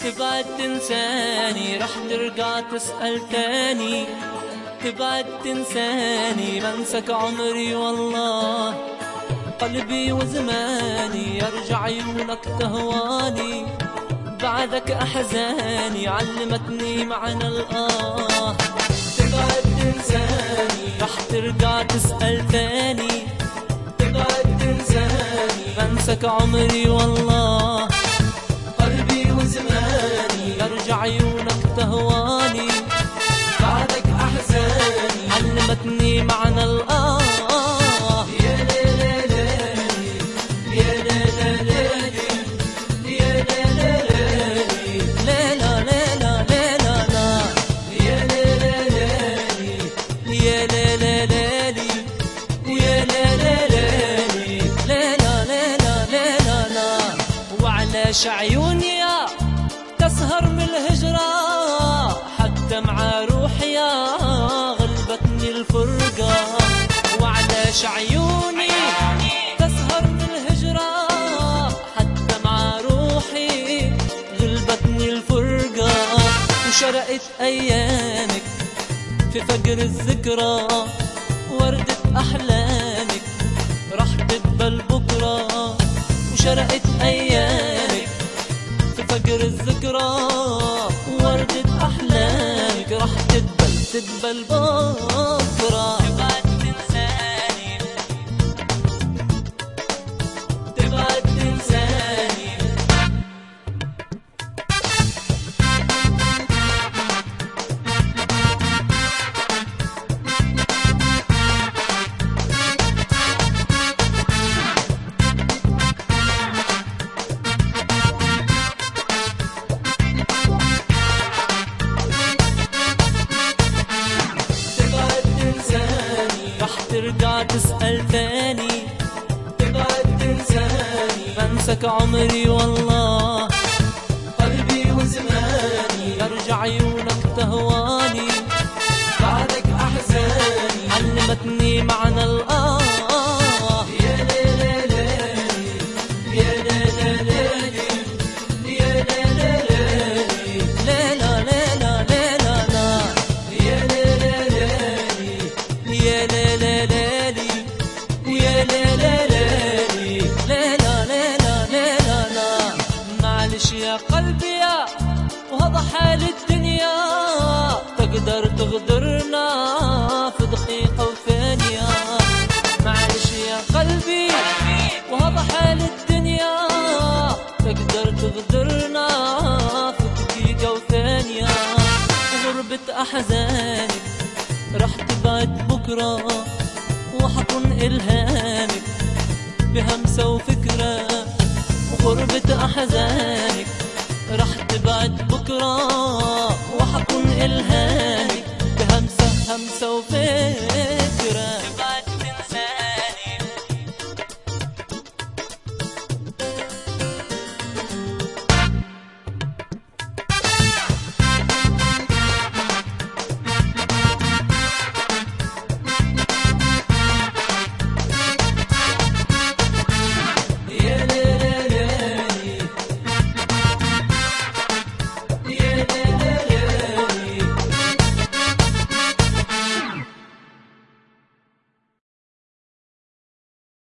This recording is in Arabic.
تبعد تنساني رح ترجع تسأل تاني، تبعد تنساني بنسك عمري والله، قلبي وزماني يرجع عيونك تهواني، بعدك أحزاني علمتني معنى الآه. تبعد تنساني رح ترجع تسأل تاني، تبعد تنساني بنسك عمري والله، قلبي وزماني يرجع عيونك تهواني، بعدك أحزاني علمتني معنى الآه. وعلاش عيوني تسهر من الهجرة حتى مع روحي غلبتني الفرقة، وعلاش عيوني تسهر من الهجرة حتى مع روحي غلبتني الفرقة، وشرقت أيامك في فجر الذكرى، وردة أحلامك رح تقبل بكرة، وشرقت أيامك في فجر الذكرى، وردة أحلامك رح تقبل بكرة. تبعد تنساني تبعد تنساني ترجع تسأل تاني، تبعد تنساني بنسك عمري والله، قلبي وزماني يرجع عيونك تهواني، بعدك أحزاني علمتني معنى الآه. يا ليلى ليلي يا ليلى ليلي يا ليلى ليلي ليلى ليلى ليلى يا ليلى ليلي يا ليلى ليلي ويا ليلى ليلي ليلى ليلى ليلى. معلش يا قلبي وهذا حال الدنيا، تقدر تغدرنا في دقيقة وثانية، معلش يا قلبي وهذا حال الدنيا، تقدر تغدرنا في دقيقة وثانية، غربة أحزانك رح تبعد بكرة، وحكون إلهامك بهمسة وفكرة، وغربة أحزانك رح تبعد بكرة، وحكون إلهامك بهمسة وفكرة.